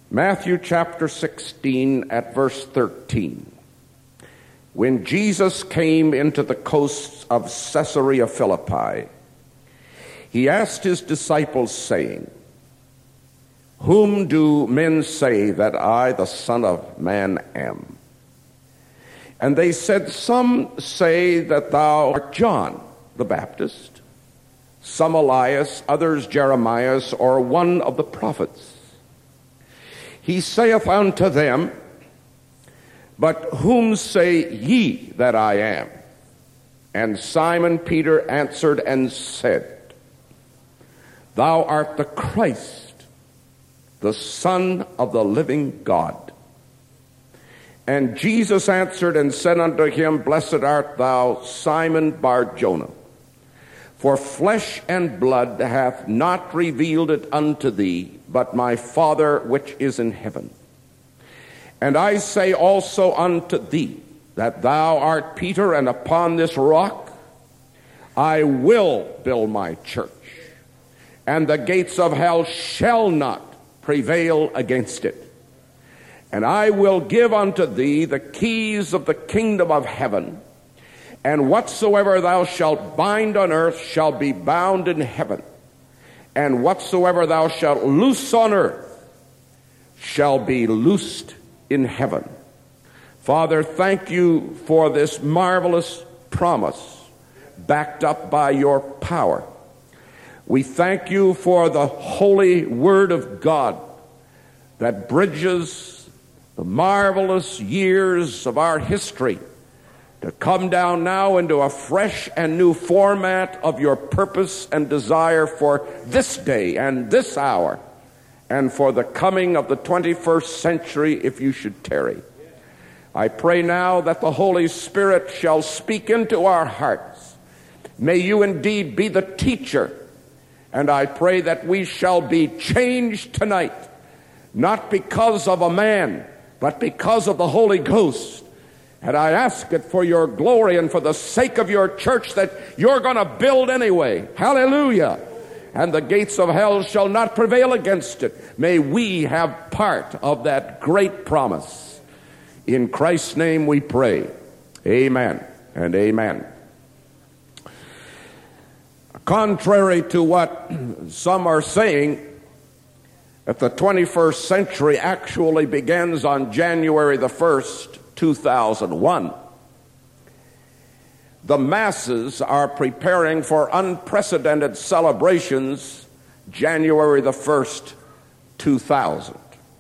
Matthew chapter 16 at verse 13. When Jesus came into the coasts of Caesarea Philippi, he asked his disciples, saying, "Whom do men say that I, the Son of Man, am?" And they said, "Some say that thou art John the Baptist, some Elias, others Jeremiah, or one of the prophets." He saith unto them, "But whom say ye that I am?" And Simon Peter answered and said, "Thou art the Christ, the Son of the living God." And Jesus answered and said unto him, "Blessed art thou, Simon Bar-Jonah, for flesh and blood hath not revealed it unto thee, but my Father which is in heaven. And I say also unto thee, that thou art Peter, and upon this rock I will build my church, and the gates of hell shall not prevail against it. And I will give unto thee the keys of the kingdom of heaven, and whatsoever thou shalt bind on earth shall be bound in heaven, and whatsoever thou shalt loose on earth shall be loosed in heaven." Father, thank you for this marvelous promise backed up by your power. We thank you for the holy word of God that bridges the marvelous years of our history to come down now into a fresh and new format of your purpose and desire for this day and this hour, and for the coming of the 21st century if you should tarry. I pray now that the Holy Spirit shall speak into our hearts. May you indeed be the teacher, and I pray that we shall be changed tonight, not because of a man, but because of the Holy Ghost. And I ask it for your glory and for the sake of your church that you're going to build anyway. Hallelujah. And the gates of hell shall not prevail against it. May we have part of that great promise. In Christ's name we pray. Amen and amen. Contrary to what some are saying, that the 21st century actually begins on January the 1st, 2001. The masses are preparing for unprecedented celebrations January the 1st, 2000.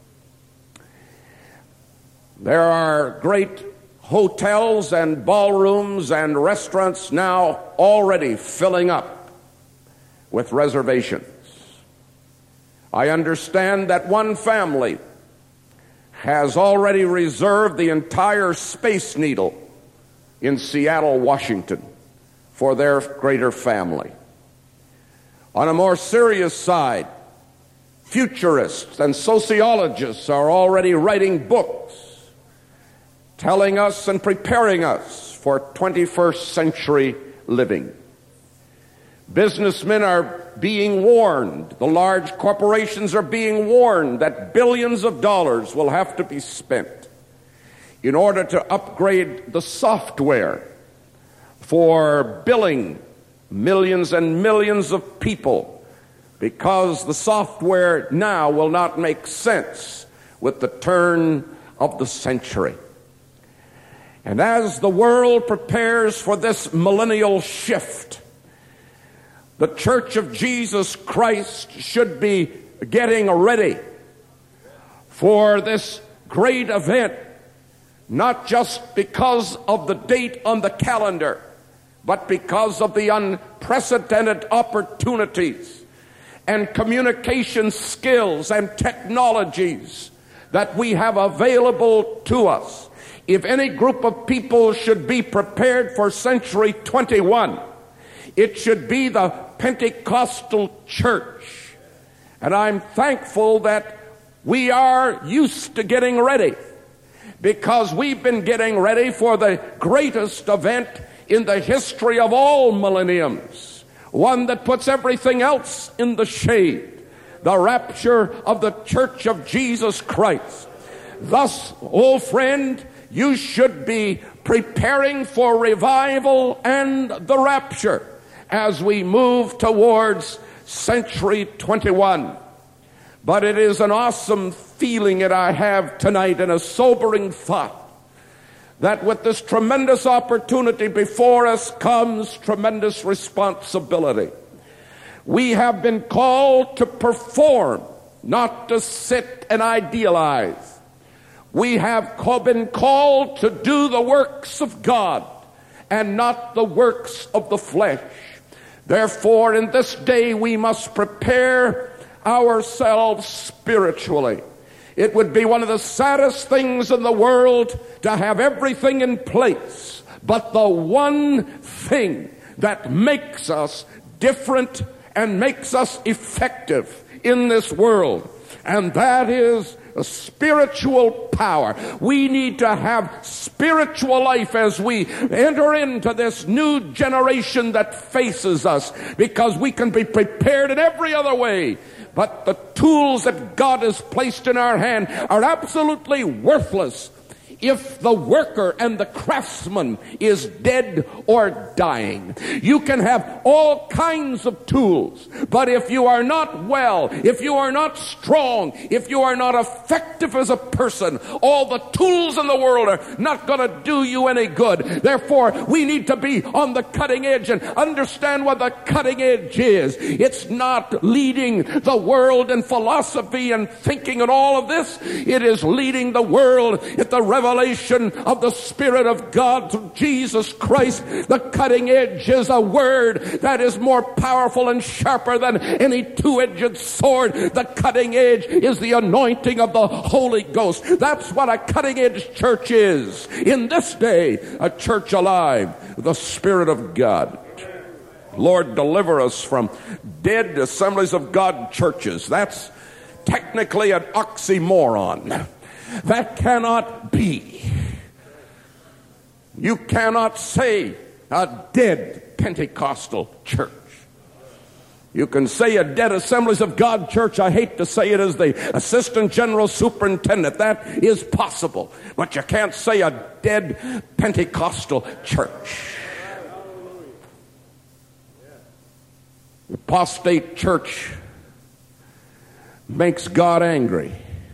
There are great hotels and ballrooms and restaurants now already filling up with reservations. I understand that one family has already reserved the entire Space Needle in Seattle, Washington, for their greater family. On a more serious side, futurists and sociologists are already writing books telling us and preparing us for 21st century living. Businessmen are being warned, the large corporations are being warned that billions of dollars will have to be spent in order to upgrade the software for billing millions and millions of people, because the software now will not make sense with the turn of the century. And as the world prepares for this millennial shift, the Church of Jesus Christ should be getting ready for this great event, not just because of the date on the calendar, but because of the unprecedented opportunities and communication skills and technologies that we have available to us. If any group of people should be prepared for century 21, it should be the Pentecostal church. And I'm thankful that we are used to getting ready, because we've been getting ready for the greatest event in the history of all millenniums, one that puts everything else in the shade, the rapture of the church of Jesus Christ. Thus, old friend, you should be preparing for revival and the rapture as we move towards century 21. But it is an awesome feeling that I have tonight, and a sobering thought, that with this tremendous opportunity before us comes tremendous responsibility. We have been called to perform, not to sit and idealize. We have been called to do the works of God and not the works of the flesh. Therefore, in this day, we must prepare ourselves spiritually. It would be one of the saddest things in the world to have everything in place, but the one thing that makes us different and makes us effective in this world, and that is a spiritual power. We need to have spiritual life as we enter into this new generation that faces us, because we can be prepared in every other way. But the tools that God has placed in our hand are absolutely worthless if the worker and the craftsman is dead or dying. You can have all kinds of tools, but if you are not well, if you are not strong, if you are not effective as a person, all the tools in the world are not going to do you any good. Therefore, we need to be on the cutting edge and understand what the cutting edge is. It's not leading the world in philosophy and thinking and all of this. It is leading the world at the revelation of the Spirit of God through Jesus Christ. The cutting edge is a word that is more powerful and sharper than any two-edged sword. The cutting edge is the anointing of the Holy Ghost. That's what a cutting edge church is. In this day, a church alive, the Spirit of God. Lord, deliver us from dead Assemblies of God churches. That's technically an oxymoron. That cannot be. You cannot say a dead Pentecostal church. You can say a dead Assemblies of God church. I hate to say it as the assistant general superintendent. That is possible. But you can't say a dead Pentecostal church. The apostate church makes God angry.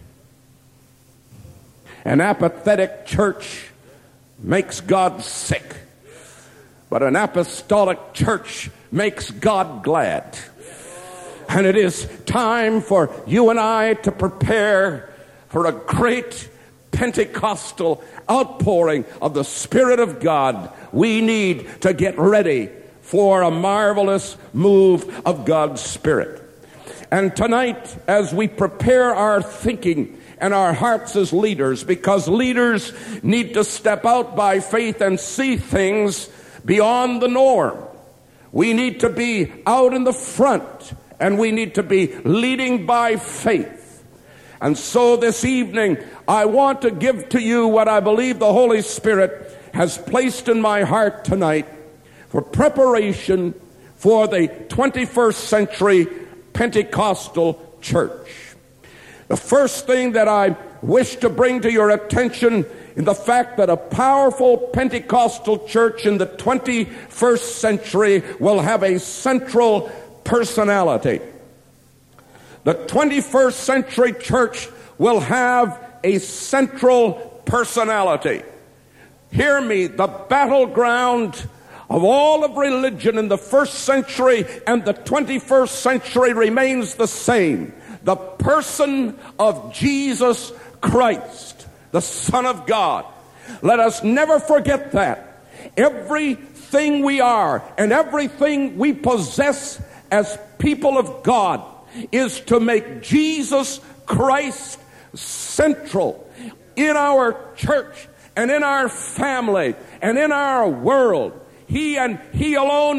An apathetic church makes God sick. But an apostolic church makes God glad. And it is time for you and I to prepare for a great Pentecostal outpouring of the Spirit of God. We need to get ready for a marvelous move of God's Spirit. And tonight, as we prepare our thinking and our hearts as leaders, because leaders need to step out by faith and see things beyond the norm. We need to be out in the front, and we need to be leading by faith. And so this evening, I want to give to you what I believe the Holy Spirit has placed in my heart tonight for preparation for the 21st century Pentecostal church. The first thing that I wish to bring to your attention is the fact that a powerful Pentecostal church in the 21st century will have a central personality. The 21st century church will have a central personality. Hear me, the battleground of all of religion in the first century and the 21st century remains the same. The person of Jesus Christ, the Son of God. Let us never forget that. Everything we are and everything we possess as people of God is to make Jesus Christ central in our church and in our family and in our world. He and He alone is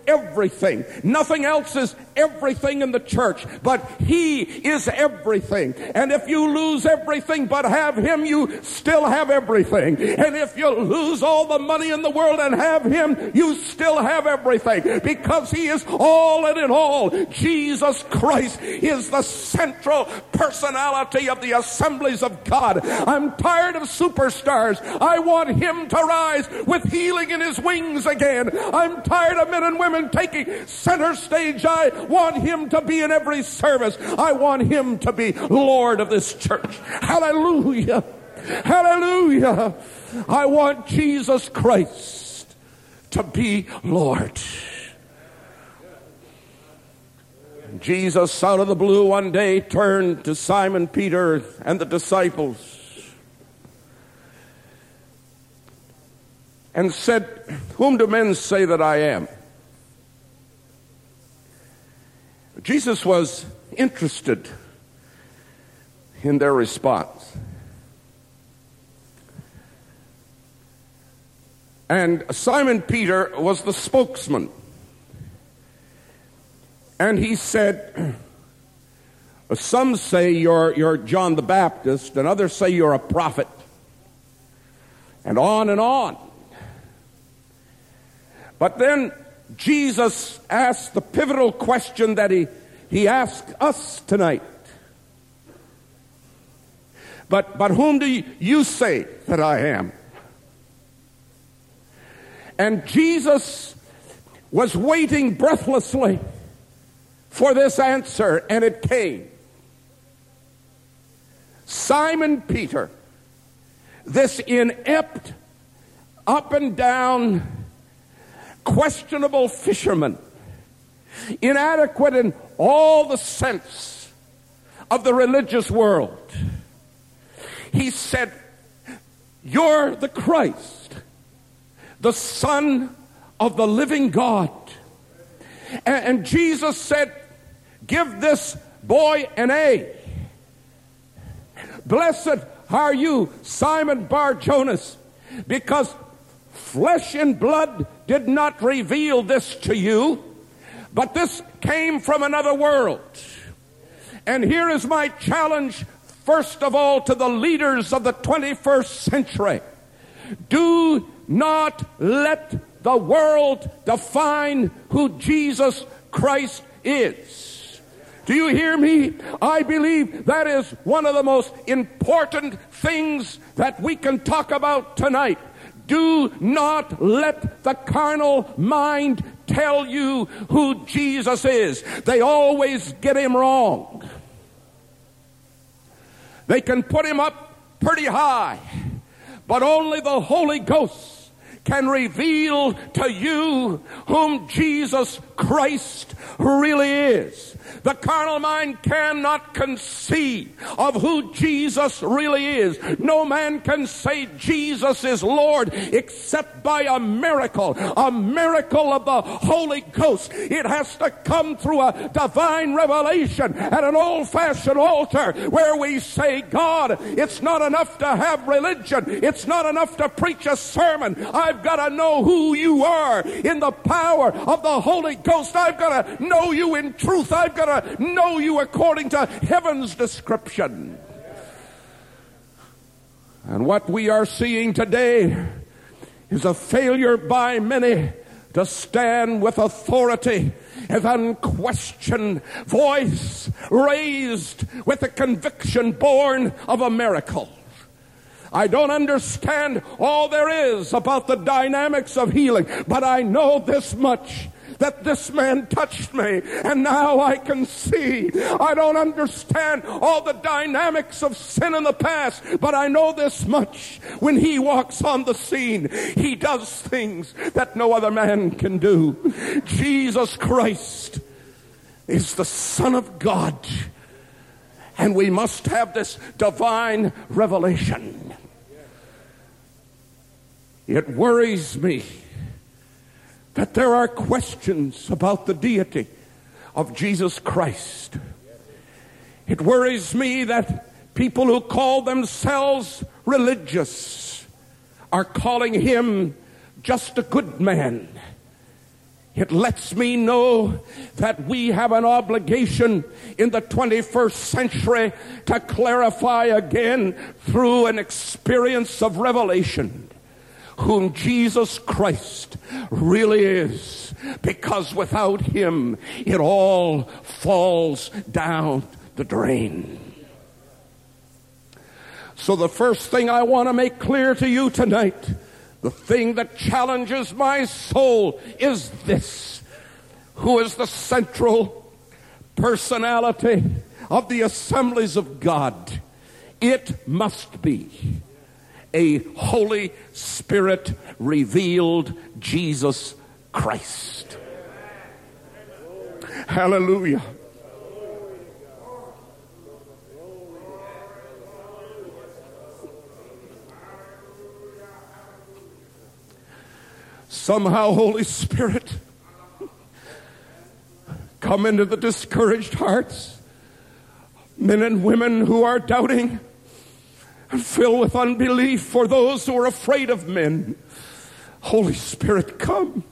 everything. Nothing else is everything in the church, but he is everything. And if you lose everything but have him, you still have everything. And if you lose all the money in the world and have him, you still have everything, because he is all and in all. Jesus Christ is the central personality of the assemblies of God. I'm tired of superstars. I want him to rise with healing in his wings again. I'm tired of men and women taking center stage. I want him to be in every service. I want him to be Lord of this church. Hallelujah. Hallelujah. I want Jesus Christ to be Lord. Jesus, out of the blue, one day turned to Simon Peter and the disciples and said, "Whom do men say that I am?" Jesus was interested in their response. And Simon Peter was the spokesman. And he said, "Some say you're John the Baptist, and others say you're a prophet." And on and on. But then Jesus asked the pivotal question that he asked us tonight. But whom do you say that I am? And Jesus was waiting breathlessly for this answer, and it came. Simon Peter, this inept, up and down, questionable fisherman, inadequate in all the sense of the religious world, he said, "You're the Christ, the Son of the living God." And Jesus said, "Give this boy an A. Blessed are you, Simon Bar-Jonas, because flesh and blood did not reveal this to you, but this came from another world." And here is my challenge, first of all, to the leaders of the 21st century. Do not let the world define who Jesus Christ is. Do you hear me? I believe that is one of the most important things that we can talk about tonight. Do not let the carnal mind tell you who Jesus is. They always get him wrong. They can put him up pretty high, but only the Holy Ghost can reveal to you whom Jesus Christ really is. The carnal mind cannot conceive of who Jesus really is. No man can say Jesus is Lord except by a miracle of the Holy Ghost. It has to come through a divine revelation at an old-fashioned altar where we say, "God, it's not enough to have religion. It's not enough to preach a sermon. I've got to know who you are in the power of the Holy Ghost. I've got to know you in truth. I've got to know you according to heaven's description." And what we are seeing today is a failure by many to stand with authority, with unquestioned voice, raised with a conviction born of a miracle. I don't understand all there is about the dynamics of healing, but I know this much, that this man touched me, and now I can see. I don't understand all the dynamics of sin in the past, but I know this much. When he walks on the scene, he does things that no other man can do. Jesus Christ is the Son of God, and we must have this divine revelation. It worries me that there are questions about the deity of Jesus Christ. It worries me that people who call themselves religious are calling him just a good man It lets me know that we have an obligation in the 21st century to clarify again through an experience of revelation whom Jesus Christ really is, because without him it all falls down the drain. So the first thing I want to make clear to you tonight, the thing that challenges my soul, is this: who is the central personality of the assemblies of God? It must be a Holy Spirit revealed Jesus Christ. Hallelujah. Somehow, Holy Spirit, come into the discouraged hearts, men and women who are doubting, and fill with unbelief for those who are afraid of men. Holy Spirit, come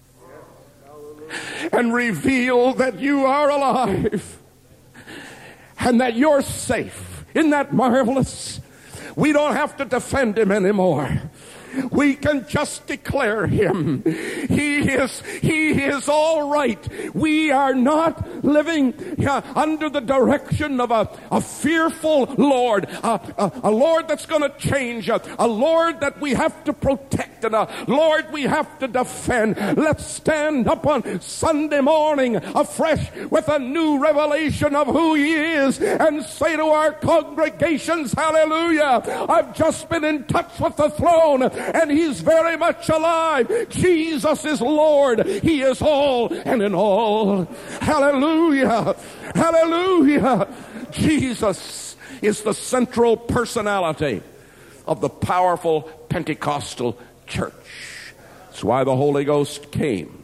and reveal that you are alive and that you're safe. Isn't that marvelous? We don't have to defend him anymore. We can just declare him. He is all right. We are not living under the direction of a fearful Lord, a Lord that's going to change, a Lord that we have to protect, and a Lord we have to defend. Let's stand up on Sunday morning afresh with a new revelation of who he is and say to our congregations, hallelujah, I've just been in touch with the throne, and he's very much alive. Jesus is Lord. He is all and in all. Hallelujah. Hallelujah. Jesus is the central personality of the powerful Pentecostal church. That's why the Holy Ghost came.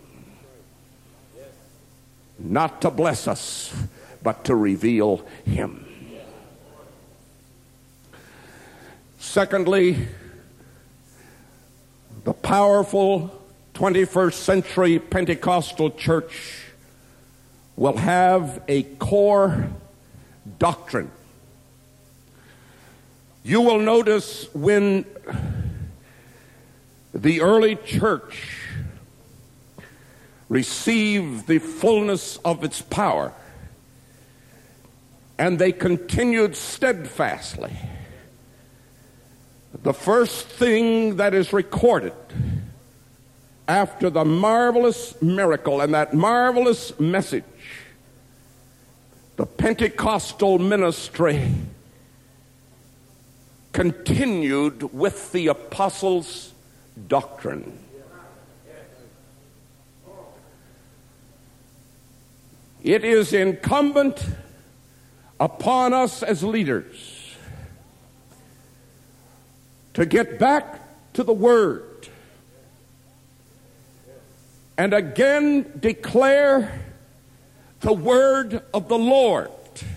Not to bless us, but to reveal him. Secondly, the powerful 21st century Pentecostal church will have a core doctrine. You will notice when the early church received the fullness of its power and they continued steadfastly, the first thing that is recorded after the marvelous miracle and that marvelous message, the Pentecostal ministry continued with the apostles' doctrine. It is incumbent upon us as leaders to get back to the Word and again declare the word of the Lord.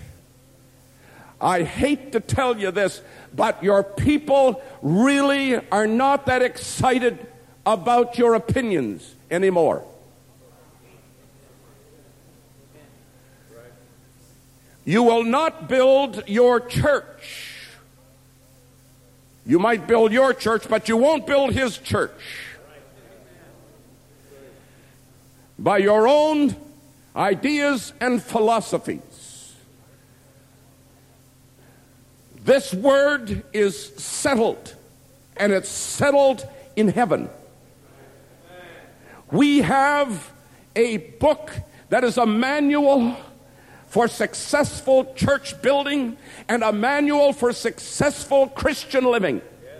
I hate to tell you this, but your people really are not that excited about your opinions anymore. You will not build your church. You might build your church, but you won't build his church by your own ideas and philosophies. This word is settled, and it's settled in heaven. We have a book that is a manual for successful church building and a manual for successful Christian living.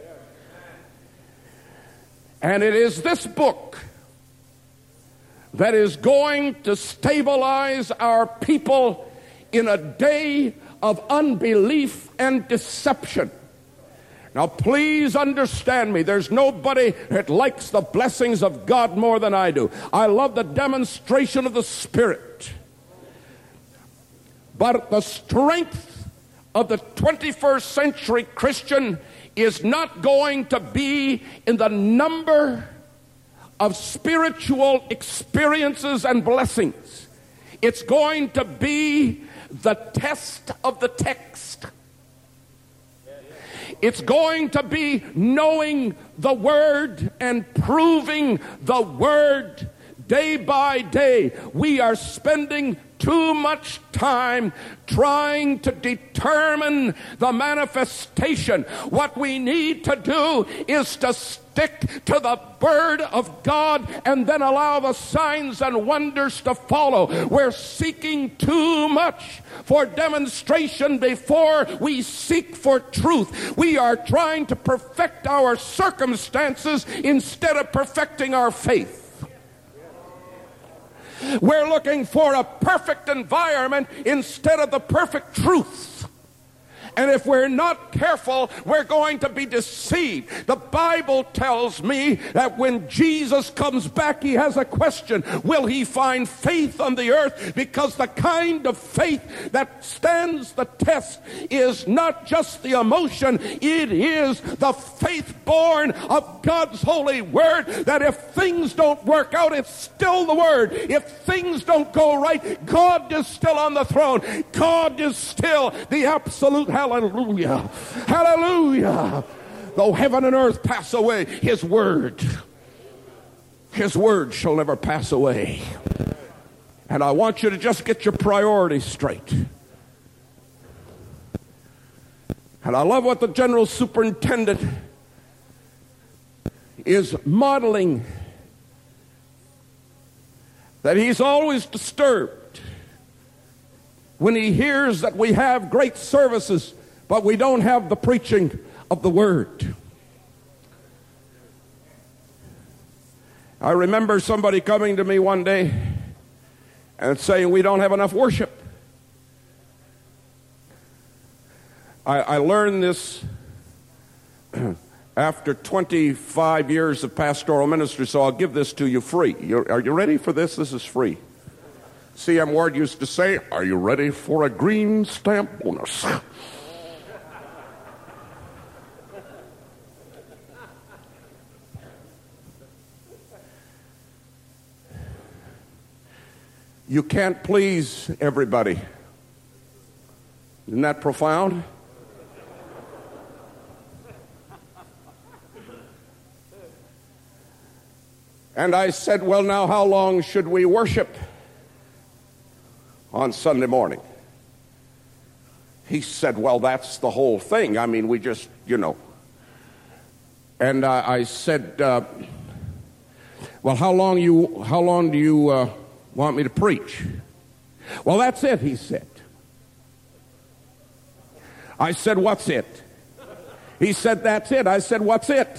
And it is this book that is going to stabilize our people in a day of unbelief and deception. Now, please understand me. There's nobody that likes the blessings of God more than I do. I love the demonstration of the Spirit. But the strength of the 21st century Christian is not going to be in the number of spiritual experiences and blessings. It's going to be the test of the text. It's going to be knowing the Word and proving the Word day by day. We are spending too much time trying to determine the manifestation. What we need to do is to stick to the Word of God and then allow the signs and wonders to follow. We're seeking too much for demonstration before we seek for truth. We are trying to perfect our circumstances instead of perfecting our faith. We're looking for a perfect environment instead of the perfect truth. And if we're not careful, we're going to be deceived. The Bible tells me that when Jesus comes back, he has a question. Will he find faith on the earth? Because the kind of faith that stands the test is not just the emotion. It is the faith born of God's holy word, that if things don't work out, it's still the word. If things don't go right, God is still on the throne. God is still the absolute hallelujah. Hallelujah. Though heaven and earth pass away, his word shall never pass away. And I want you to just get your priorities straight. And I love what the general superintendent is modeling, that he's always disturbed when he hears that we have great services, but we don't have the preaching of the word. I remember somebody coming to me one day and saying we don't have enough worship. I learned this after 25 years of pastoral ministry, so I'll give this to you free. Are you ready for this? This is free. C.M. Ward used to say, "Are you ready for a green stamp bonus?" You can't please everybody. Isn't that profound? And I said, well, now how long should we worship on Sunday morning? He said, well, that's the whole thing. I mean, we just, And I said, well, how long do you want me to preach? Well, that's it, he said. I said, what's it? He said, that's it. I said, what's it?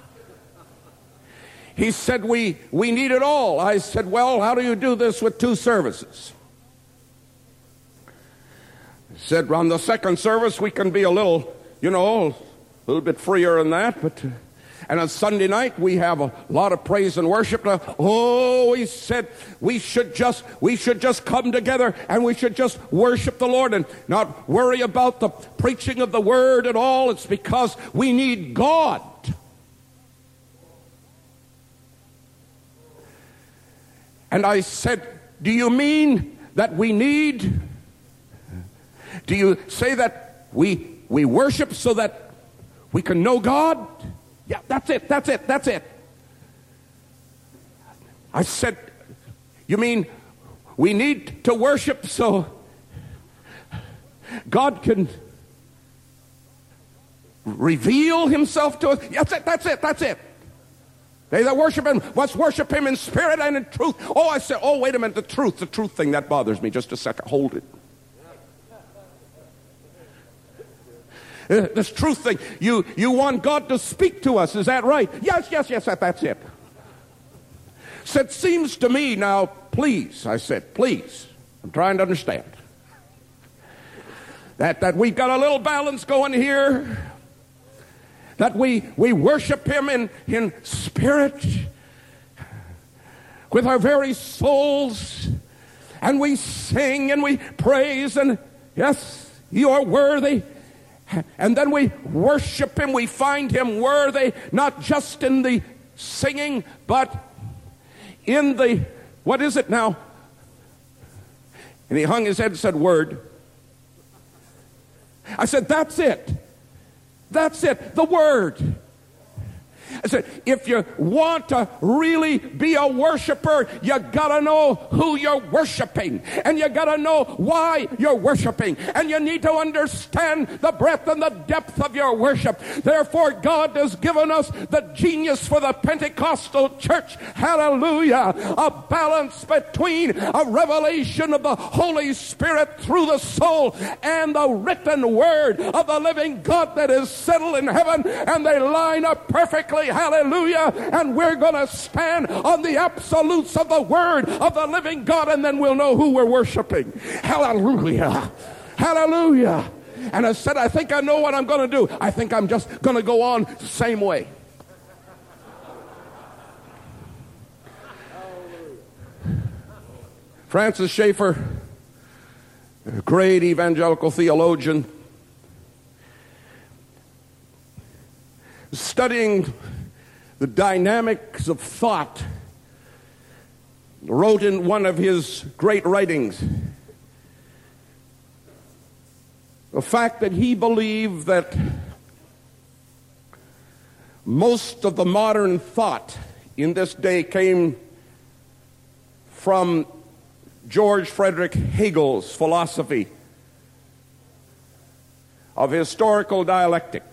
He said, we need it all. I said, well, how do you do this with 2 services? He said, on the second service, we can be a little bit freer than that. And on Sunday night, we have a lot of praise and worship. He said, we should just come together and we should just worship the Lord and not worry about the preaching of the word at all. It's because we need God. And I said, do you mean that we need? Do you say that we worship so that we can know God? Yeah, that's it. I said, you mean we need to worship so God can reveal himself to us? Yes, that's it. They that worship him must worship him in spirit and in truth. Oh, I said, wait a minute, the truth thing, that bothers me. Just a second, hold it. This truth thing, you want God to speak to us, is that right? Yes, that's it. Said, seems to me now, please, I said, please, I'm trying to understand. That we've got a little balance going here. That we worship him in spirit with our very souls, and we sing and we praise, and yes, you are worthy. And then we worship him, we find him worthy, not just in the singing, but in the, what is it now? And he hung his head and said, Word. I said, that's it. That's it, the Word. I said, if you want to really be a worshiper, you gotta know who you're worshiping, and you gotta know why you're worshiping, and you need to understand the breadth and the depth of your worship. Therefore, God has given us the genius for the Pentecostal church. Hallelujah. A balance between a revelation of the Holy Spirit through the soul and the written word of the living God that is settled in heaven, and they line up perfectly. Hallelujah. And we're going to stand on the absolutes of the word of the living God, and then we'll know who we're worshiping. Hallelujah. Hallelujah. And I said, I think I know what I'm going to do. I think I'm just going to go on the same way. Francis Schaeffer, a great evangelical theologian, studying the dynamics of thought, wrote in one of his great writings the fact that he believed that most of the modern thought in this day came from George Frederick Hegel's philosophy of historical dialectics.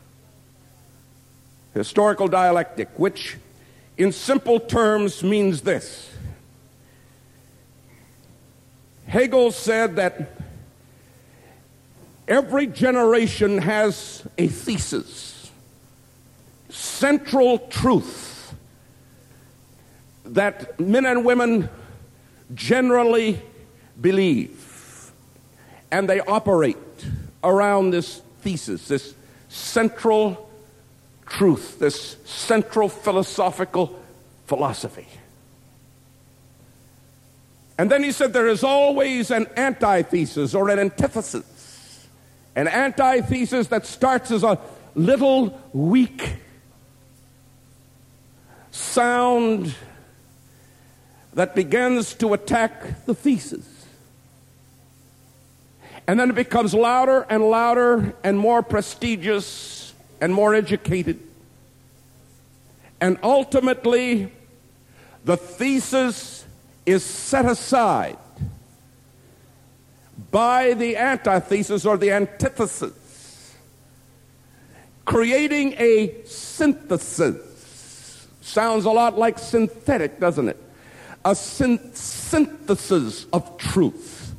Historical dialectic, which in simple terms means this. Hegel said that every generation has a thesis, central truth, that men and women generally believe, and they operate around this thesis, this central truth, this central philosophical philosophy. And then he said there is always an antithesis or an antithesis. An antithesis that starts as a little weak sound that begins to attack the thesis. And then it becomes louder and louder and more prestigious and more educated. And ultimately, the thesis is set aside by the antithesis or the antithesis, creating a synthesis. Sounds a lot like synthetic, doesn't it? A synthesis of truth.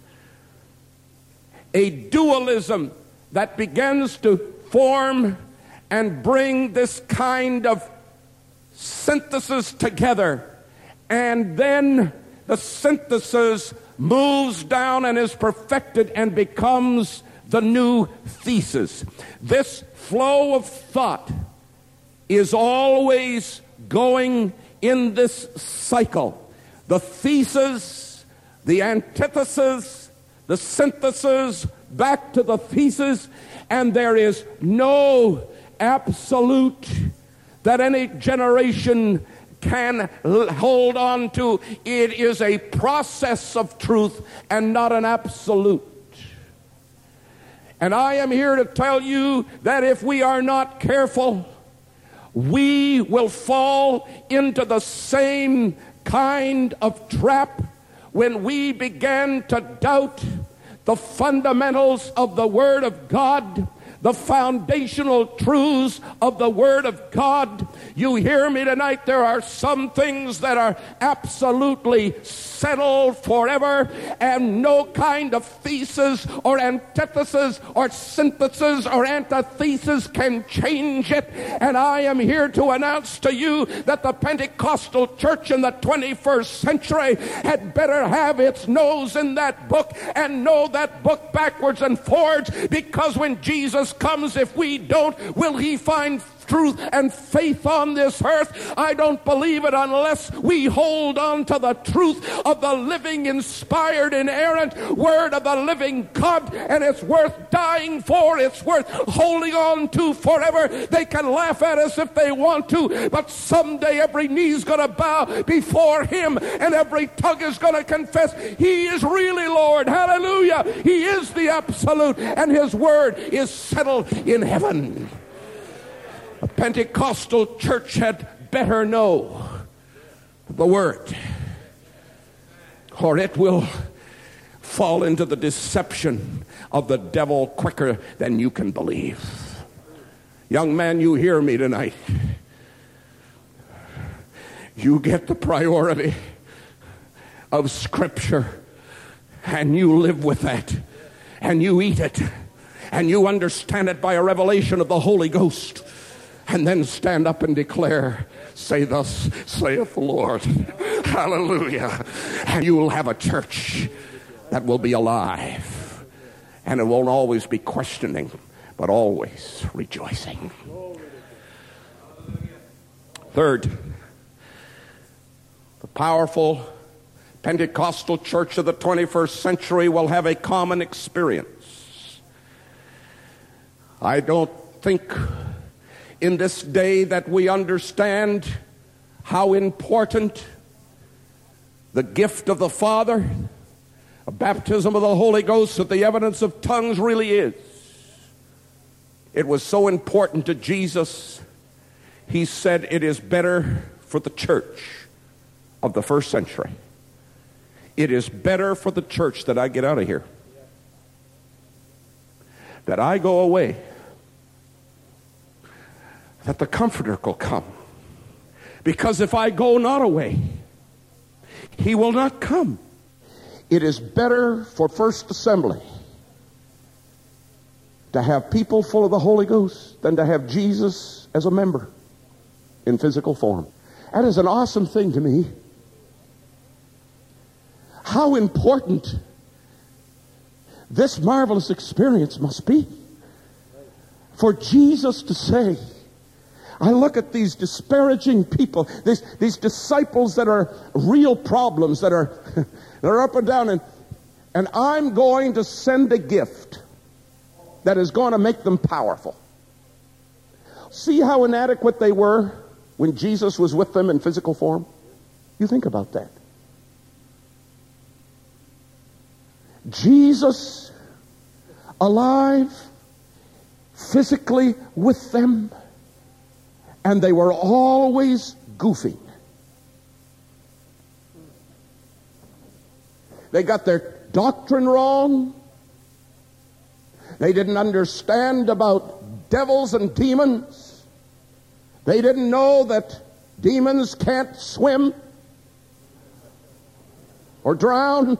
A dualism that begins to form and bring this kind of synthesis together. And then the synthesis moves down and is perfected and becomes the new thesis. This flow of thought is always going in this cycle. The thesis, the antithesis, the synthesis, back to the thesis, and there is no absolute that any generation can hold on to. It is a process of truth and not an absolute. And I am here to tell you that if we are not careful, we will fall into the same kind of trap when we begin to doubt the fundamentals of the Word of God, the foundational truths of the Word of God. You hear me tonight? There are some things that are absolutely settled forever, and no kind of thesis or antithesis or synthesis or antithesis can change it. And I am here to announce to you that the Pentecostal church in the 21st century had better have its nose in that book and know that book backwards and forwards, because when Jesus comes, if we don't, will he find truth and faith on this earth. I don't believe it unless we hold on to the truth of the living, inspired, inerrant Word of the living God, and it's worth dying for. It's worth holding on to forever. They can laugh at us if they want to, but someday every knee's going to bow before Him, and every tongue is going to confess He is really Lord. Hallelujah. He is the absolute, and His Word is settled in heaven. A Pentecostal church had better know the Word, or it will fall into the deception of the devil quicker than you can believe. Young man, you hear me tonight. You get the priority of Scripture, and you live with that, and you eat it, and you understand it by a revelation of the Holy Ghost, and then stand up and declare, say thus saith the Lord. Hallelujah. And you will have a church that will be alive, and it won't always be questioning, but always rejoicing. Third, the powerful Pentecostal church of the 21st century will have a common experience. I don't think in this day that we understand how important the gift of the Father, a baptism of the Holy Ghost, that the evidence of tongues really is. It was so important to Jesus, He said it is better for the church of the first century. It is better for the church that I get out of here, that I go away, that the Comforter will come. Because if I go not away, He will not come. It is better for First Assembly to have people full of the Holy Ghost than to have Jesus as a member in physical form. That is an awesome thing to me. How important this marvelous experience must be for Jesus to say, I look at these disparaging people, these disciples that are real problems, that are they're up and down, and I'm going to send a gift that is going to make them powerful. See how inadequate they were when Jesus was with them in physical form? You think about that. Jesus alive, physically with them, and they were always goofing. They got their doctrine wrong. They didn't understand about devils and demons. They didn't know that demons can't swim or drown.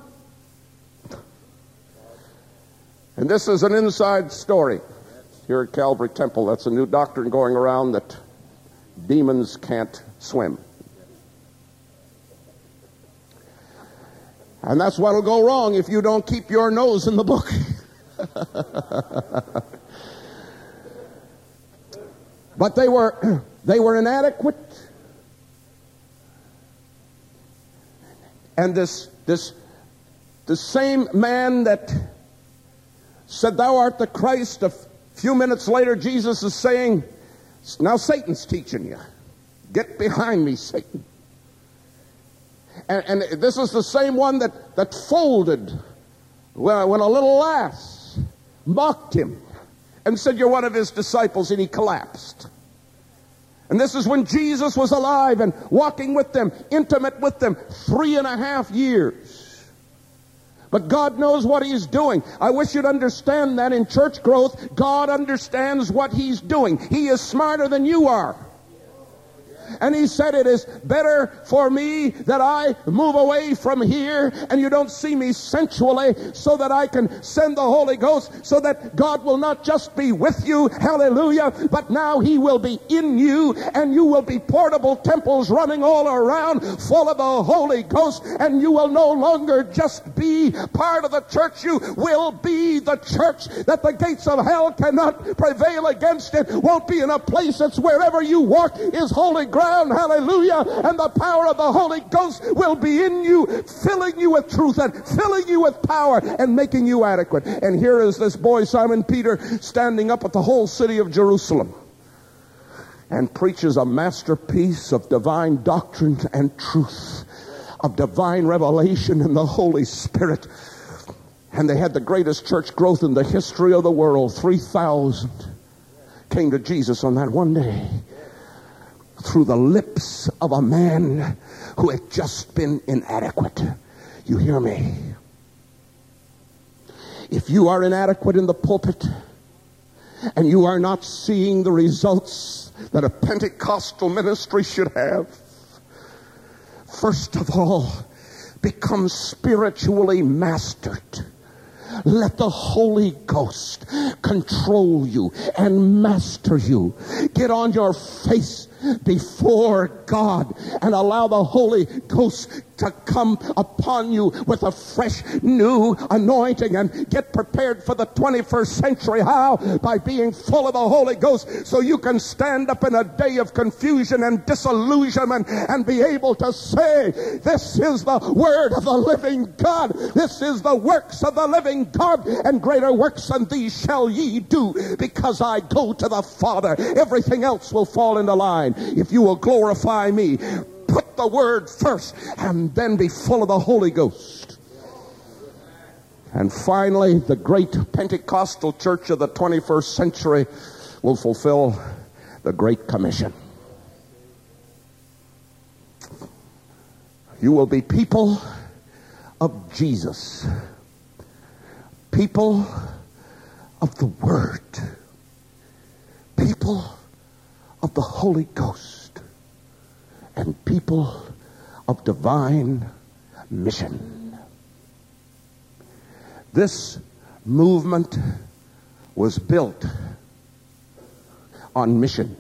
And this is an inside story here at Calvary Temple. That's a new doctrine going around, that demons can't swim. And that's what'll go wrong if you don't keep your nose in the book. But they were inadequate. And this same man that said, "Thou art the Christ," a few minutes later Jesus is saying, "Now Satan's teaching you. Get behind me, Satan." And this is the same one that folded when a little lass mocked him and said, "You're one of his disciples," and he collapsed. And this is when Jesus was alive and walking with them, intimate with them, 3.5 years. But God knows what He's doing. I wish you'd understand that in church growth, God understands what He's doing. He is smarter than you are. And he said, it is better for me that I move away from here and you don't see me sensually, so that I can send the Holy Ghost, so that God will not just be with you, hallelujah, but now he will be in you, and you will be portable temples running all around full of the Holy Ghost, and you will no longer just be part of the church. You will be the church that the gates of hell cannot prevail against. It won't be in a place that's wherever you walk is holy ground, hallelujah, and the power of the Holy Ghost will be in you, filling you with truth and filling you with power and making you adequate. And here is this boy Simon Peter standing up at the whole city of Jerusalem and preaches a masterpiece of divine doctrine and truth, of divine revelation in the Holy Spirit. And they had the greatest church growth in the history of the world. 3,000 came to Jesus on that one day through the lips of a man who had just been inadequate. You hear me? If you are inadequate in the pulpit and you are not seeing the results that a Pentecostal ministry should have, first of all, become spiritually mastered. Let the Holy Ghost control you and master you. Get on your face before God and allow the Holy Ghost to come upon you with a fresh new anointing, and get prepared for the 21st century. How? By being full of the Holy Ghost, so you can stand up in a day of confusion and disillusionment and be able to say, this is the word of the living God, this is the works of the living God, and greater works than these shall ye do, because I go to the Father. Everything else will fall into line if you will glorify me. Put the word first and then be full of the Holy Ghost. And finally, the great Pentecostal church of the 21st century will fulfill the Great Commission. You will be people of Jesus, people of the Word, people of the Holy Ghost, and people of divine mission. This movement was built on mission.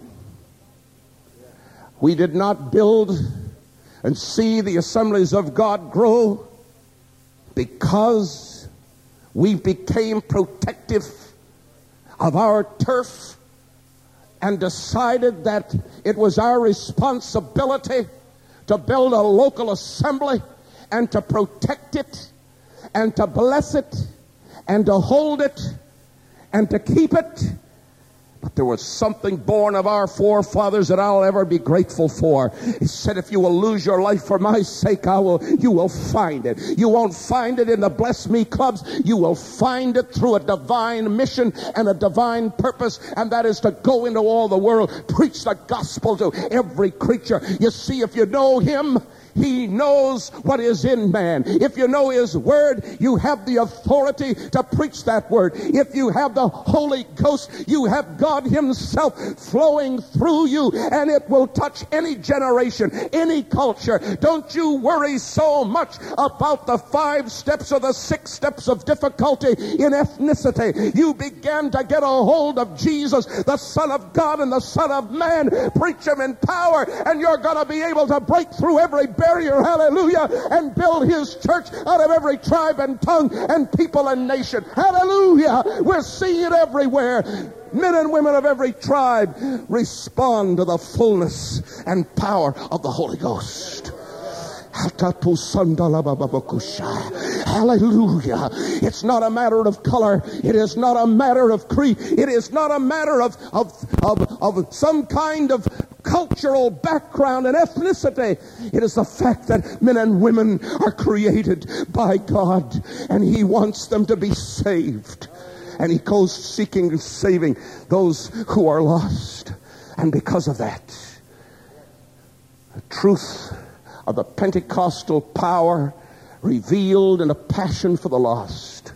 We did not build and see the Assemblies of God grow because we became protective of our turf and decided that it was our responsibility to build a local assembly and to protect it and to bless it and to hold it and to keep it. But there was something born of our forefathers that I'll ever be grateful for. He said, if you will lose your life for my sake, you will find it. You won't find it in the Bless Me clubs. You will find it through a divine mission and a divine purpose, and that is to go into all the world, preach the gospel to every creature. You see, if you know him, he knows what is in man. If you know his word, you have the authority to preach that word. If you have the Holy Ghost, you have God himself flowing through you, and it will touch any generation, any culture. Don't you worry so much about the 5 steps or the 6 steps of difficulty in ethnicity. You begin to get a hold of Jesus, the Son of God and the Son of Man. Preach him in power, and you're going to be able to break through every barrier, hallelujah, and build his church out of every tribe and tongue and people and nation. Hallelujah. We're seeing it everywhere. Men and women of every tribe respond to the fullness and power of the Holy Ghost. Hallelujah. It's not a matter of color. It is not a matter of creed. It is not a matter of some kind of cultural background and ethnicity. It is the fact that men and women are created by God, and he wants them to be saved. And he goes seeking and saving those who are lost. And because of that, the truth of the Pentecostal power revealed in a passion for the lost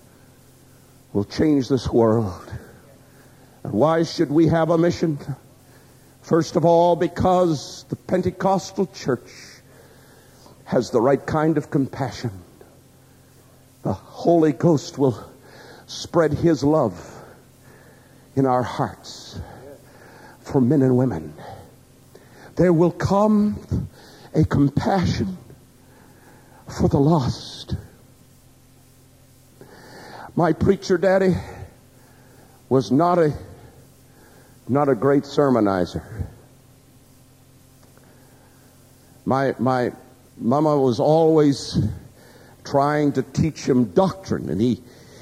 will change this world. And why should we have a mission? First of all, because the Pentecostal church has the right kind of compassion. The Holy Ghost will spread His love in our hearts for men and women. There will come a compassion for the lost. My preacher daddy was not a great sermonizer. My mama was always trying to teach him doctrine, and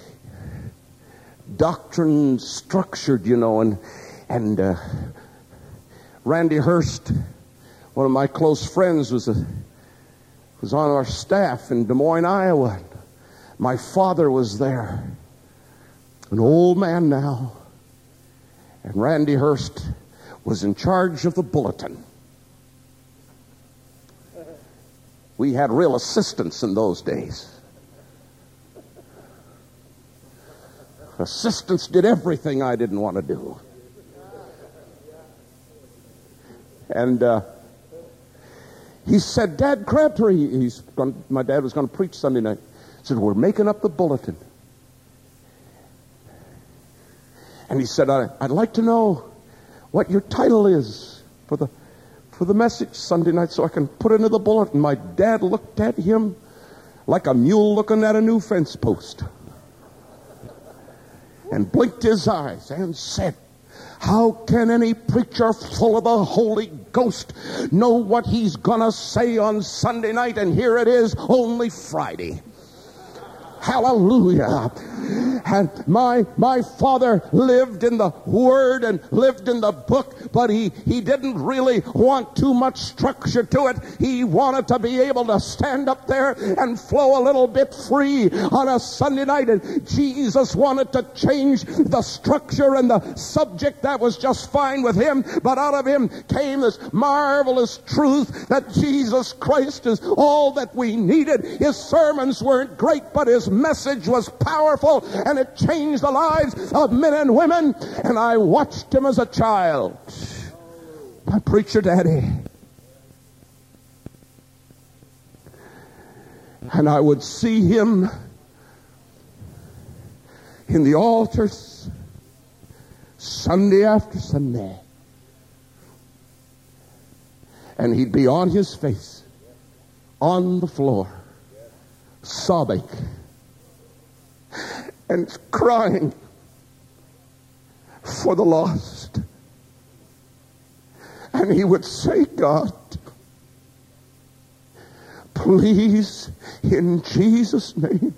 doctrine structured, and Randy Hurst, one of my close friends, was on our staff in Des Moines, Iowa. My father was there, an old man now, and Randy Hurst was in charge of the bulletin. We had real assistants in those days. Assistants did everything I didn't want to do. And he said, Dad Crabtree, my dad was going to preach Sunday night. He said, we're making up the bulletin. And he said, I'd like to know what your title is for the message Sunday night so I can put it into the bulletin. My dad looked at him like a mule looking at a new fence post and blinked his eyes and said, how can any preacher full of the Holy Ghost know what he's gonna say on Sunday night? And here it is, only Friday. Hallelujah. And my father lived in the Word and lived in the book, but he didn't really want too much structure to it. He wanted to be able to stand up there and flow a little bit free on a Sunday night. And Jesus wanted to change the structure and the subject. That was just fine with him. But out of him came this marvelous truth that Jesus Christ is all that we needed. His sermons weren't great, but his message was powerful, and it changed the lives of men and women. And I watched him as a child. My preacher daddy. And I would see him in the altars Sunday after Sunday. And he'd be on his face on the floor, sobbing and crying for the lost. And he would say, God, please, in Jesus' name,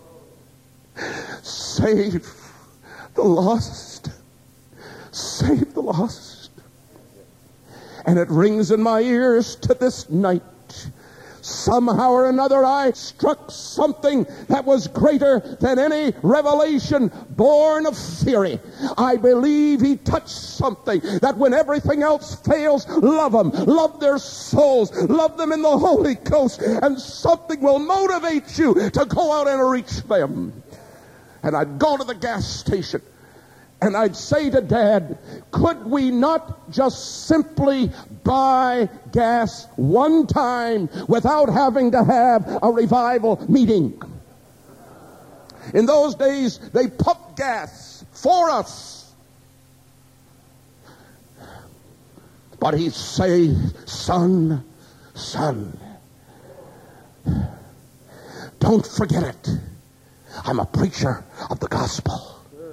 save the lost. Save the lost. And it rings in my ears to this night. Somehow or another I struck something that was greater than any revelation born of theory. I believe he touched something that when everything else fails, love them, love their souls, love them in the Holy Ghost, and something will motivate you to go out and reach them. And I'd go to the gas station and I'd say to Dad, could we not just simply buy gas one time without having to have a revival meeting? In those days, they pumped gas for us. But he'd say, son, don't forget it. I'm a preacher of the gospel.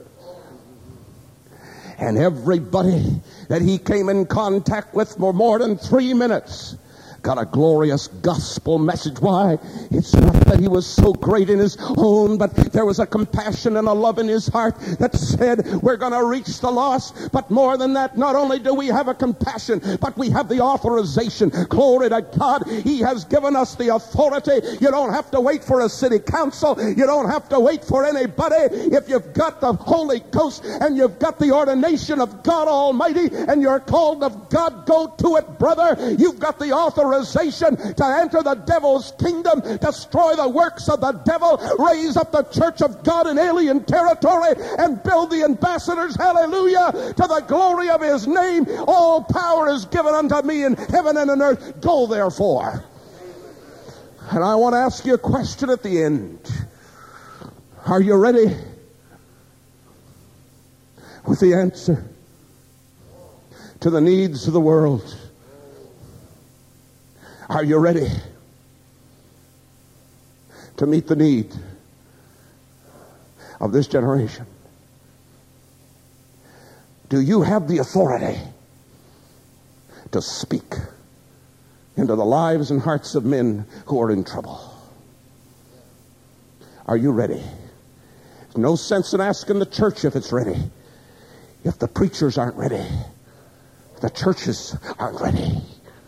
And everybody that he came in contact with for more than 3 minutes got a glorious gospel message. Why? It's not that he was so great in his own, but there was a compassion and a love in his heart that said, we're going to reach the lost. But more than that, not only do we have a compassion, but we have the authorization. Glory to God. He has given us the authority. You don't have to wait for a city council. You don't have to wait for anybody. If you've got the Holy Ghost and you've got the ordination of God Almighty and you're called of God, go to it, brother. You've got the authorization authorization to enter the devil's kingdom, destroy the works of the devil, raise up the church of God in alien territory, and build the ambassadors, hallelujah, to the glory of his name. All power is given unto me in heaven and on earth. Go therefore. And I want to ask you a question at the end. Are you ready with the answer to the needs of the world? Are you ready to meet the need of this generation? Do you have the authority to speak into the lives and hearts of men who are in trouble? Are you ready? There's no sense in asking the church if it's ready, if the preachers aren't ready, if the churches aren't ready.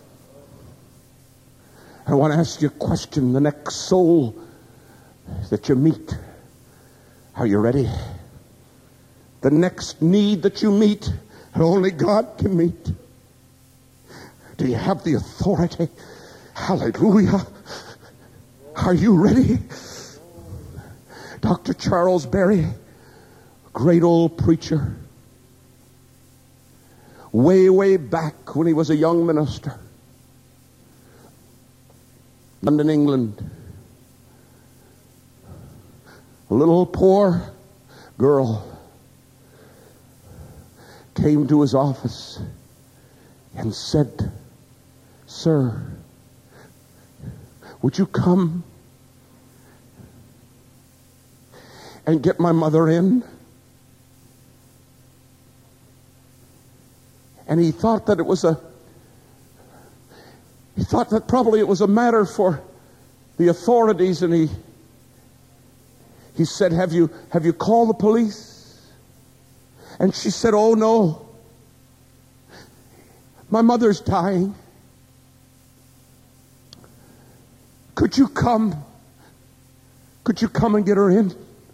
I want to ask you a question. The next soul that you meet, are you ready? The next need that you meet, and only God can meet, do you have the authority? Hallelujah. Are you ready? Dr. Charles Berry, great old preacher, way back when he was a young minister, London, England, a little poor girl came to his office and said, "Sir, would you come and get my mother in?" And he thought that probably it was a matter for the authorities, and he said, have you called the police? And she said, "Oh no, my mother's dying. Could you come and get her in?"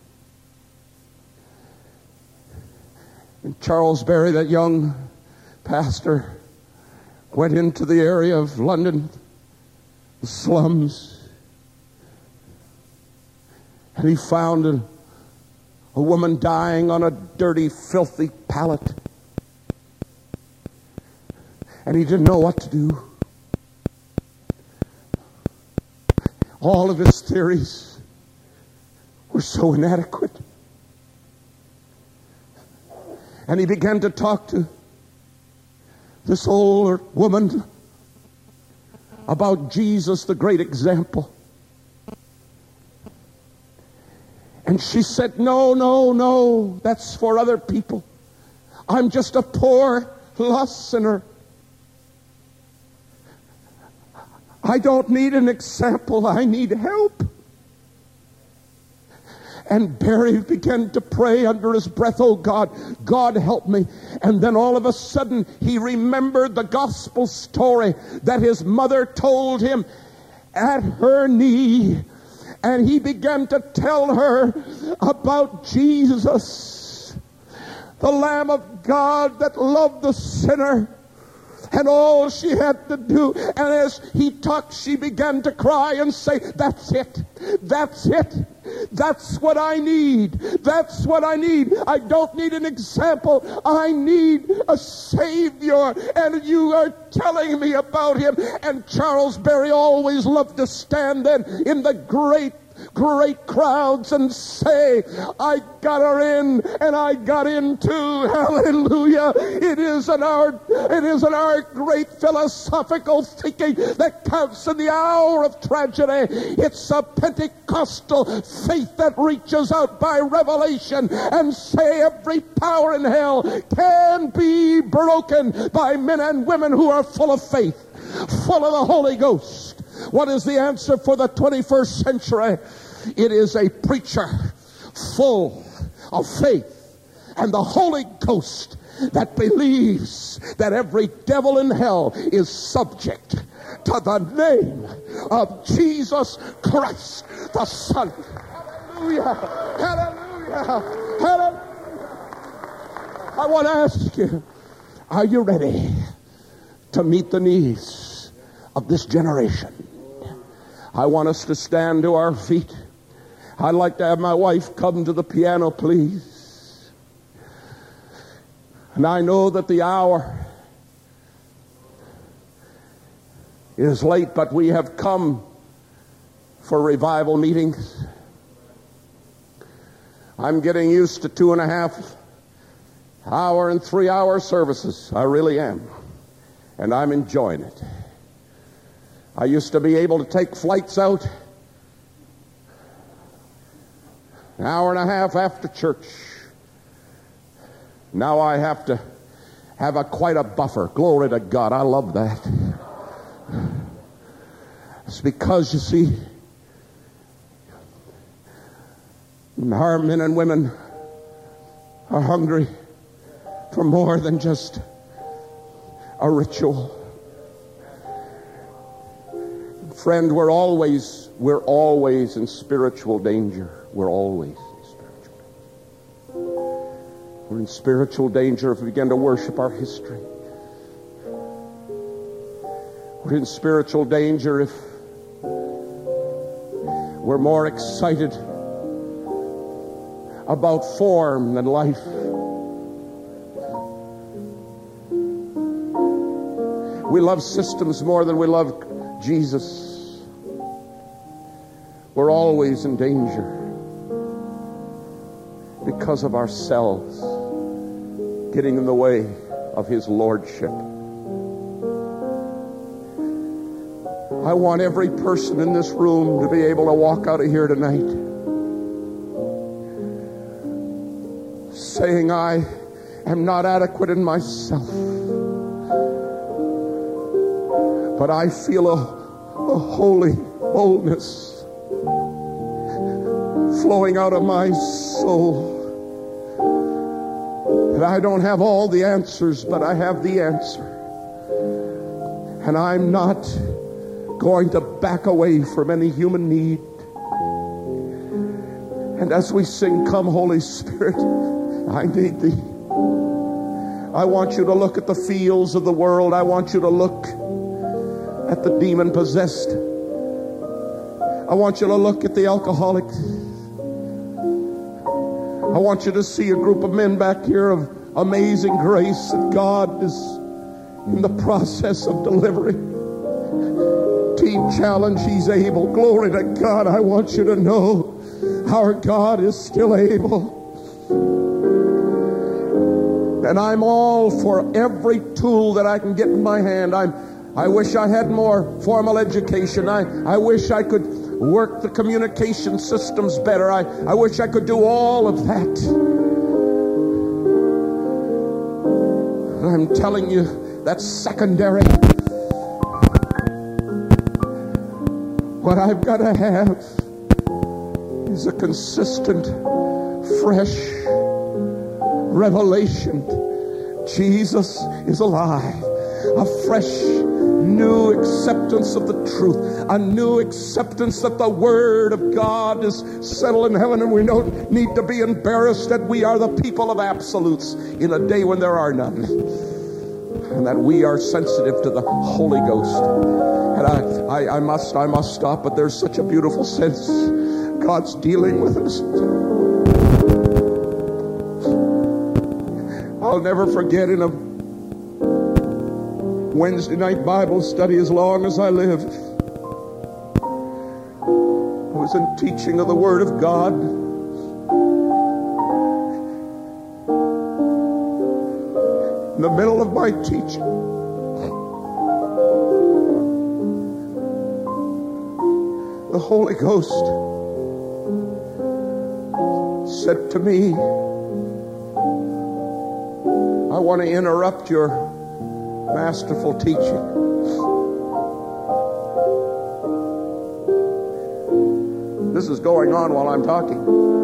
And Charles Berry, that young pastor, went into the area of London, the slums, and he found a woman dying on a dirty, filthy pallet. And he didn't know what to do. All of his theories were so inadequate. And he began to talk to this older woman about Jesus, the great example. And she said, no, that's for other people. I'm just a poor, lost sinner. I don't need an example. I need help. And Barry began to pray under his breath, "Oh God, God help me." And then all of a sudden he remembered the gospel story that his mother told him at her knee. And he began to tell her about Jesus, the Lamb of God that loved the sinner. And all she had to do, and as he talked, she began to cry and say, "That's it. That's it. That's what I need. That's what I need. I don't need an example. I need a Savior. And you are telling me about him." And Charles Berry always loved to stand then in the great crowds and say, "I got her in, and I got in too." Hallelujah. It isn't our great philosophical thinking that counts in the hour of tragedy. It's a Pentecostal faith that reaches out by revelation and say every power in hell can be broken by men and women who are full of faith, full of the Holy Ghost. What is the answer for the 21st century? It is a preacher full of faith and the Holy Ghost that believes that every devil in hell is subject to the name of Jesus Christ, the Son. Hallelujah! Hallelujah! Hallelujah! I want to ask you, are you ready to meet the needs of this generation. I want us to stand to our feet. I'd like to have my wife come to the piano, please. And I know that the hour is late, but we have come for revival meetings. I'm getting used to 2.5 hour and 3 hour services. I really am. And I'm enjoying it. I used to be able to take flights out an hour and a half after church. Now I have to have quite a buffer. Glory to God. I love that. It's because, you see, our men and women are hungry for more than just a ritual. Friend, we're always in spiritual danger. We're always in spiritual danger. We're in spiritual danger if we begin to worship our history. We're in spiritual danger if we're more excited about form than life. We love systems more than we love Jesus. We're always in danger because of ourselves getting in the way of His Lordship. I want every person in this room to be able to walk out of here tonight saying, I am not adequate in myself, but I feel a holy boldness flowing out of my soul. And I don't have all the answers, but I have the answer. And I'm not going to back away from any human need. And as we sing, "Come, Holy Spirit, I need Thee," I want you to look at the fields of the world. I want you to look at the demon-possessed. I want you to look at the alcoholics. I want you to see a group of men back here of amazing grace that God is in the process of delivering. Team challenge, He's able. Glory to God. I want you to know our God is still able. And I'm all for every tool that I can get in my hand. I wish I had more formal education. I wish I could work the communication systems better. I wish I could do all of that. I'm telling you, that's secondary. What I've got to have is a consistent, fresh revelation. Jesus is alive. A fresh, new acceptance of the truth. A new acceptance that the Word of God is settled in heaven, and we don't need to be embarrassed that we are the people of absolutes in a day when there are none. And that we are sensitive to the Holy Ghost. And I must stop, but there's such a beautiful sense God's dealing with us. I'll never forget, in a Wednesday night Bible study, as long as I live, I was in teaching of the Word of God. In the middle of my teaching, the Holy Ghost said to me, I want to interrupt your masterful teaching. This is going on while I'm talking.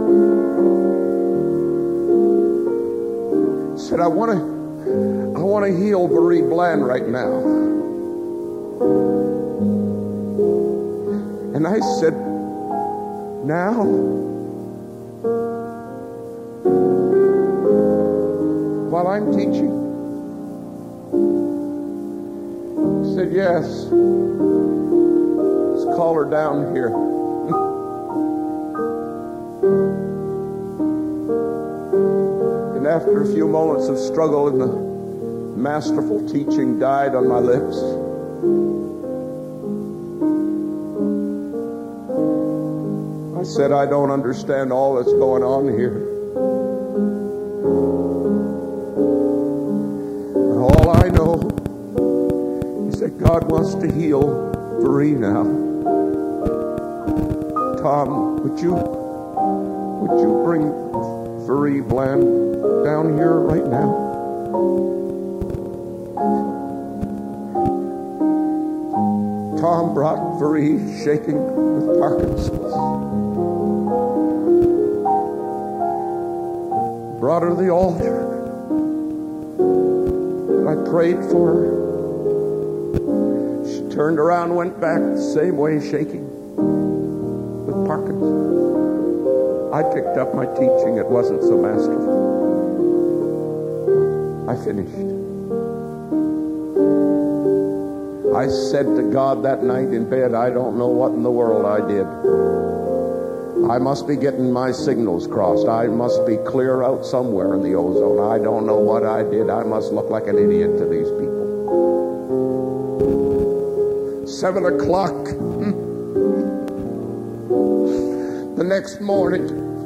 He said, I want to heal Marie Bland right now. And I said, now? While I'm teaching? He said, yes. Let's call her down here. And after a few moments of struggle, and the masterful teaching died on my lips, I said, I don't understand all that's going on here. All I know is that God wants to heal Marie now. Tom, would you bring Marie Bland down here right now? Tom brought Marie shaking with Parkinson's. Brought her to the altar. I prayed for her. She turned around and went back the same way, shaking with Parkinson's. I picked up my teaching. It wasn't so masterful. I finished. I said to God that night in bed, I don't know what in the world I did. I must be getting my signals crossed. I must be clear out somewhere in the ozone. I don't know what I did. I must look like an idiot to these people. 7 o'clock the next morning,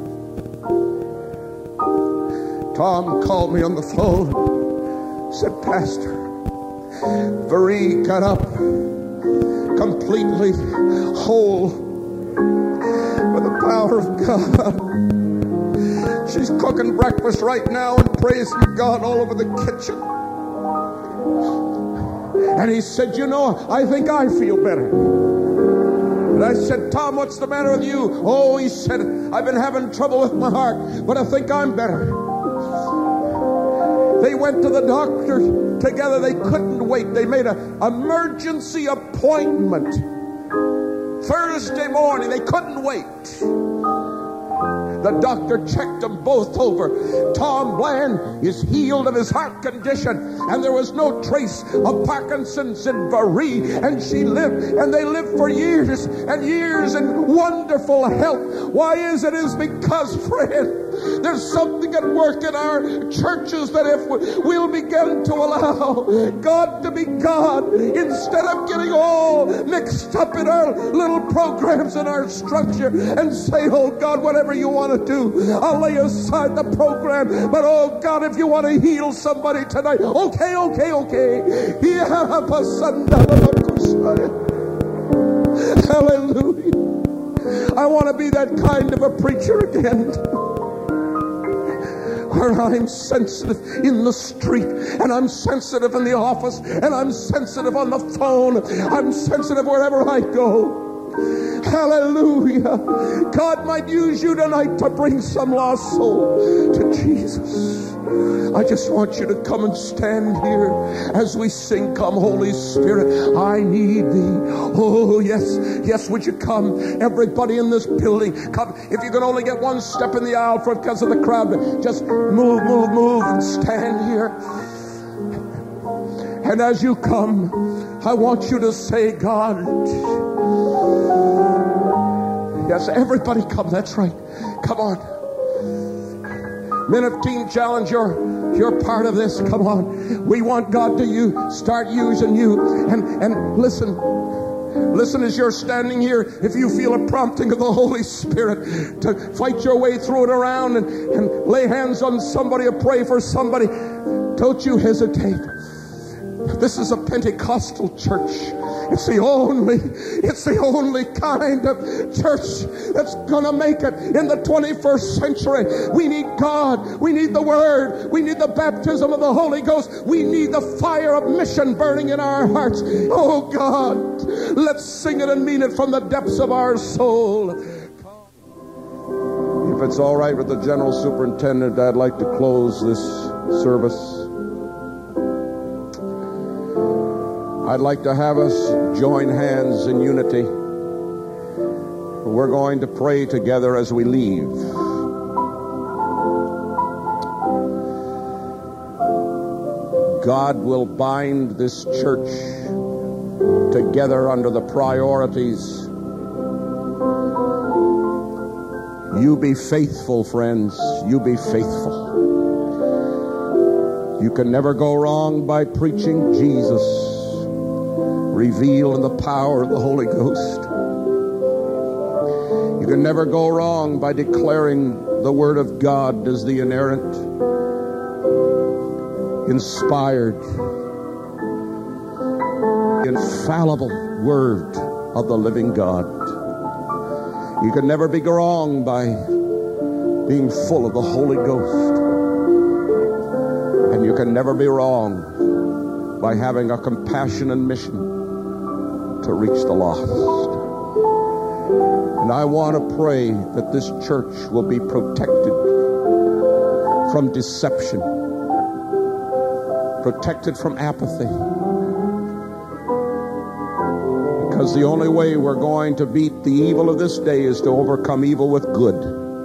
Tom called me on the phone, said, Pastor, Marie got up completely whole by the power of God. She's cooking breakfast right now and praising God all over the kitchen. And he said, you know, I think I feel better. And I said, Tom, what's the matter with you? Oh, he said, I've been having trouble with my heart, but I think I'm better. They went to the doctor together. They couldn't wait. They made an emergency appointment Thursday morning. They couldn't wait. The doctor checked them both over. Tom Bland is healed of his heart condition, and there was no trace of Parkinson's in Marie, and she lived, and they lived for years and years in wonderful health. Why is it? Is because, friend, there's something at work in our churches that if we'll begin to allow God to be God, instead of getting all mixed up in our little programs and our structure, and say, oh God, whatever you want to do, I'll lay aside the program, but oh God, if you want to heal somebody tonight, okay. Hallelujah. I want to be that kind of a preacher again, where I'm sensitive in the street, and I'm sensitive in the office, and I'm sensitive on the phone, I'm sensitive wherever I go. Hallelujah. God might use you tonight to bring some lost soul to Jesus. I just want you to come and stand here as we sing, Come Holy Spirit, I need thee. Oh yes, would you come? Everybody in this building, come. If you can only get one step in the aisle because of the crowd, just move and stand here. And as you come, I want you to say, God. Yes, everybody come. That's right. Come on. Men of Teen Challenge, you're part of this. Come on. We want God to start using you. And listen as you're standing here, if you feel a prompting of the Holy Spirit to fight your way through it around and lay hands on somebody or pray for somebody, don't you hesitate. This is a Pentecostal church. It's the only kind of church that's going to make it in the 21st century. We need God. We need the Word. We need the baptism of the Holy Ghost. We need the fire of mission burning in our hearts. Oh God, let's sing it and mean it from the depths of our soul. If it's all right with the General Superintendent, I'd like to close this service. I'd like to have us join hands in unity. We're going to pray together as we leave. God will bind this church together under the priorities. You be faithful, friends. You be faithful. You can never go wrong by preaching Jesus, revealed in the power of the Holy Ghost. You can never go wrong by declaring the Word of God as the inerrant, inspired, infallible Word of the living God. You can never be wrong by being full of the Holy Ghost. And you can never be wrong by having a compassion and mission to reach the lost. And I want to pray that this church will be protected from deception, protected from apathy. Because the only way we're going to beat the evil of this day is to overcome evil with good.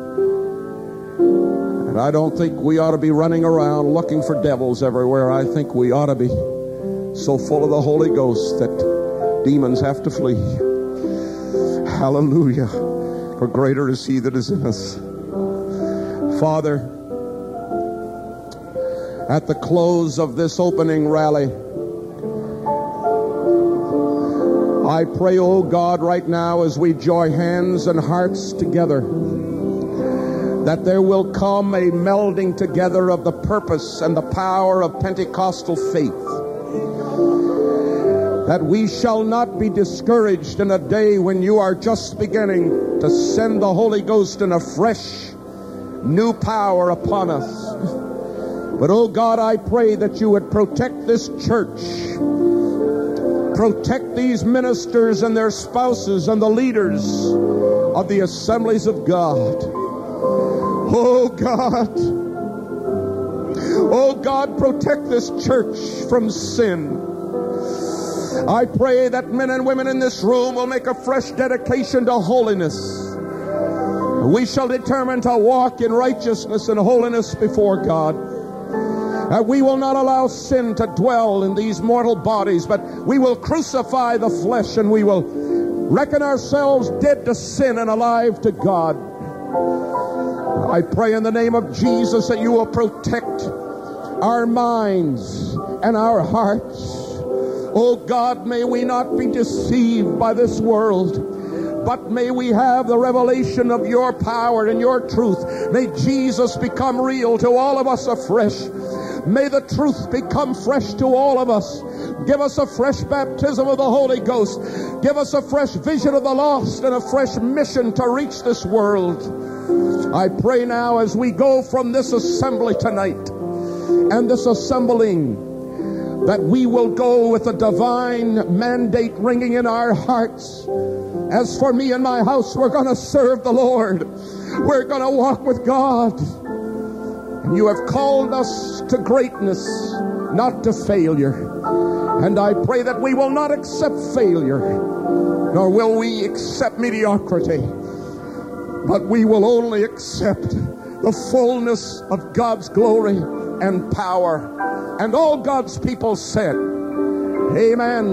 And I don't think we ought to be running around looking for devils everywhere. I think we ought to be so full of the Holy Ghost that demons have to flee. Hallelujah. For greater is He that is in us. Father, at the close of this opening rally, I pray, oh God, right now as we join hands and hearts together, that there will come a melding together of the purpose and the power of Pentecostal faith. That we shall not be discouraged in a day when you are just beginning to send the Holy Ghost in a fresh, new power upon us. But, oh God, I pray that you would protect this church. Protect these ministers and their spouses and the leaders of the assemblies of God. Oh God. Oh God, protect this church from sin. I pray that men and women in this room will make a fresh dedication to holiness. We shall determine to walk in righteousness and holiness before God. That we will not allow sin to dwell in these mortal bodies, but we will crucify the flesh and we will reckon ourselves dead to sin and alive to God. I pray in the name of Jesus that you will protect our minds and our hearts. Oh God, may we not be deceived by this world, but may we have the revelation of your power and your truth. May Jesus become real to all of us afresh. May the truth become fresh to all of us. Give us a fresh baptism of the Holy Ghost. Give us a fresh vision of the lost and a fresh mission to reach this world. I pray now as we go from this assembly tonight and this assembling, that we will go with a divine mandate ringing in our hearts. As for me and my house, we're going to serve the Lord. We're going to walk with God. You have called us to greatness, not to failure. And I pray that we will not accept failure, nor will we accept mediocrity, but we will only accept the fullness of God's glory and power. And all God's people said, Amen.